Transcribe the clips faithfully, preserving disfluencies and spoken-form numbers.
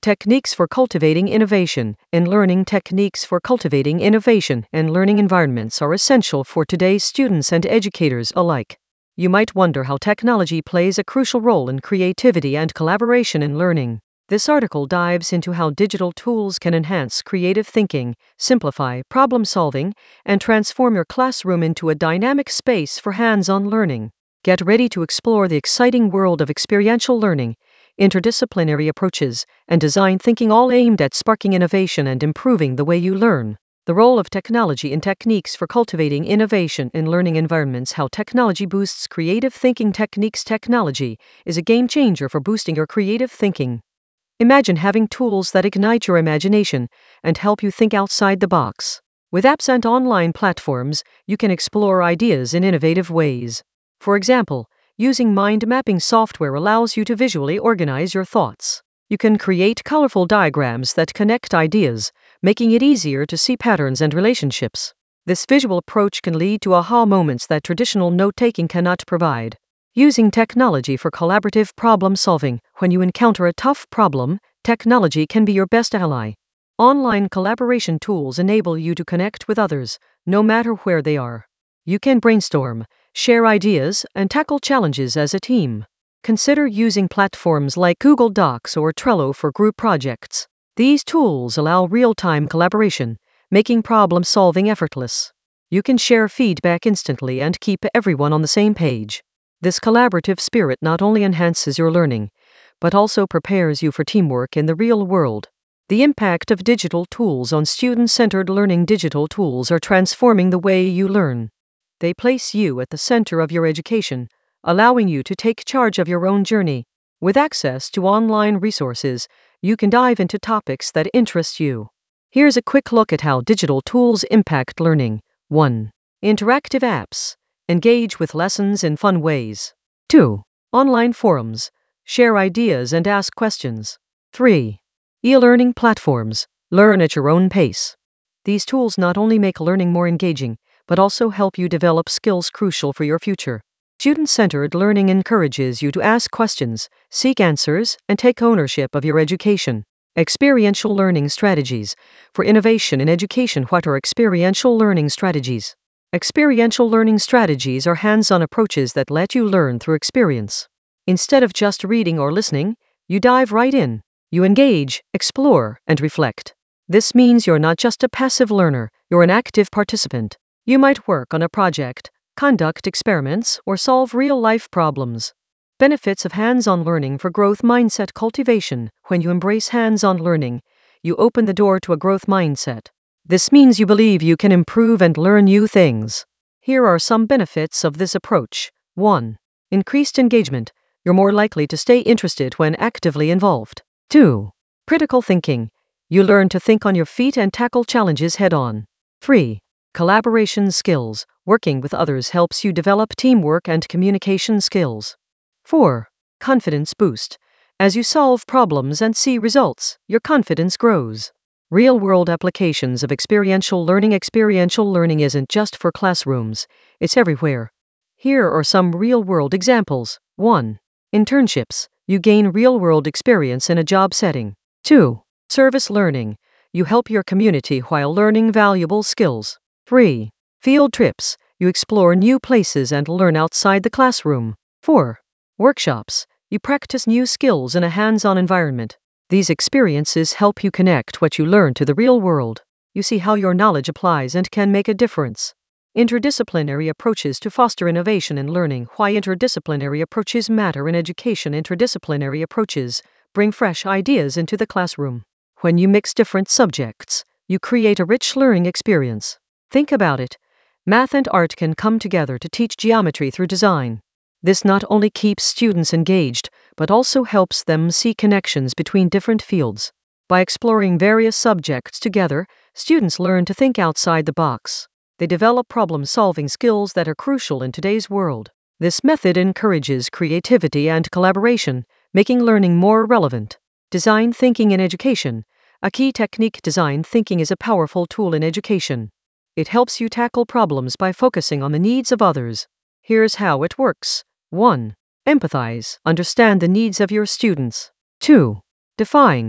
Techniques for cultivating innovation and learning. Techniques for cultivating innovation and learning environments are essential for today's students and educators alike. You might wonder how technology plays a crucial role in creativity and collaboration in learning. This article dives into how digital tools can enhance creative thinking, simplify problem solving, and transform your classroom into a dynamic space for hands-on learning. Get ready to explore the exciting world of experiential learning, interdisciplinary approaches, and design thinking, all aimed at sparking innovation and improving the way you learn. The role of technology in techniques for cultivating innovation in learning environments. How technology boosts creative thinking. Techniques. Technology is a game changer for boosting your creative thinking. Imagine having tools that ignite your imagination and help you think outside the box. With apps and online platforms, you can explore ideas in innovative ways. For example, using mind mapping software allows you to visually organize your thoughts. You can create colorful diagrams that connect ideas, making it easier to see patterns and relationships. This visual approach can lead to aha moments that traditional note-taking cannot provide. Using technology for collaborative problem solving. When you encounter a tough problem, technology can be your best ally. Online collaboration tools enable you to connect with others, no matter where they are. You can brainstorm, share ideas, and tackle challenges as a team. Consider using platforms like Google Docs or Trello for group projects. These tools allow real-time collaboration, making problem-solving effortless. You can share feedback instantly and keep everyone on the same page. This collaborative spirit not only enhances your learning, but also prepares you for teamwork in the real world. The impact of digital tools on student-centered learning. Digital tools are transforming the way you learn. They place you at the center of your education, allowing you to take charge of your own journey. With access to online resources, you can dive into topics that interest you. Here's a quick look at how digital tools impact learning. one. Interactive apps. Engage with lessons in fun ways. two. Online forums. Share ideas and ask questions. three. E-learning platforms. Learn at your own pace. These tools not only make learning more engaging, but also help you develop skills crucial for your future. Student-centered learning encourages you to ask questions, seek answers, and take ownership of your education. Experiential learning strategies. For innovation in education. What are experiential learning strategies? Experiential learning strategies are hands-on approaches that let you learn through experience. Instead of just reading or listening, you dive right in. You engage, explore, and reflect. This means you're not just a passive learner, you're an active participant. You might work on a project, conduct experiments, or solve real-life problems. Benefits of hands-on learning for growth mindset cultivation. When you embrace hands-on learning, you open the door to a growth mindset. This means you believe you can improve and learn new things. Here are some benefits of this approach. one. Increased engagement. You're more likely to stay interested when actively involved. two. Critical thinking. You learn to think on your feet and tackle challenges head-on. three. Collaboration skills. Working with others helps you develop teamwork and communication skills. four. Confidence boost. As you solve problems and see results, your confidence grows. Real-world applications of experiential learning. Experiential learning isn't just for classrooms, it's everywhere. Here are some real-world examples. one. Internships. You gain real-world experience in a job setting. two. Service learning. You help your community while learning valuable skills. three. Field trips. You explore new places and learn outside the classroom. four. Workshops. You practice new skills in a hands-on environment. These experiences help you connect what you learn to the real world. You see how your knowledge applies and can make a difference. Interdisciplinary approaches to foster innovation in learning. Why interdisciplinary approaches matter in education. Interdisciplinary approaches bring fresh ideas into the classroom. When you mix different subjects, you create a rich learning experience. Think about it. Math and art can come together to teach geometry through design. This not only keeps students engaged, but also helps them see connections between different fields. By exploring various subjects together, students learn to think outside the box. They develop problem-solving skills that are crucial in today's world. This method encourages creativity and collaboration, making learning more relevant. Design thinking in education. A key technique. Design thinking is a powerful tool in education. It helps you tackle problems by focusing on the needs of others. Here's how it works. one. Empathize. Understand the needs of your students. two. Define.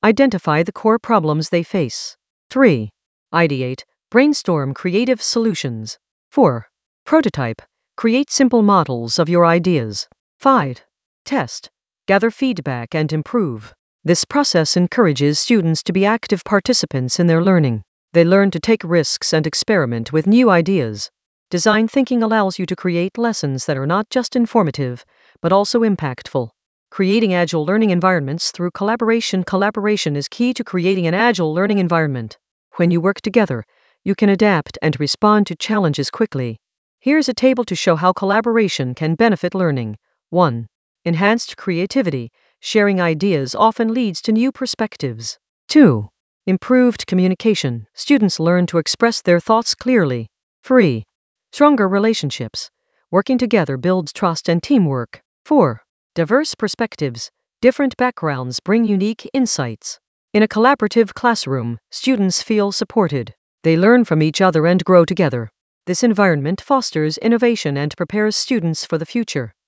Identify the core problems they face. three. Ideate, brainstorm creative solutions. four. Prototype, create simple models of your ideas. five. Test, gather feedback and improve. This process encourages students to be active participants in their learning. They learn to take risks and experiment with new ideas. Design thinking allows you to create lessons that are not just informative, but also impactful. Creating agile learning environments through collaboration. Collaboration is key to creating an agile learning environment. When you work together, you can adapt and respond to challenges quickly. Here's a table to show how collaboration can benefit learning. one. Enhanced creativity. Sharing ideas often leads to new perspectives. two. Improved communication. Students learn to express their thoughts clearly. three. Stronger relationships. Working together builds trust and teamwork. four. Diverse perspectives. Different backgrounds bring unique insights. In a collaborative classroom, students feel supported. They learn from each other and grow together. This environment fosters innovation and prepares students for the future.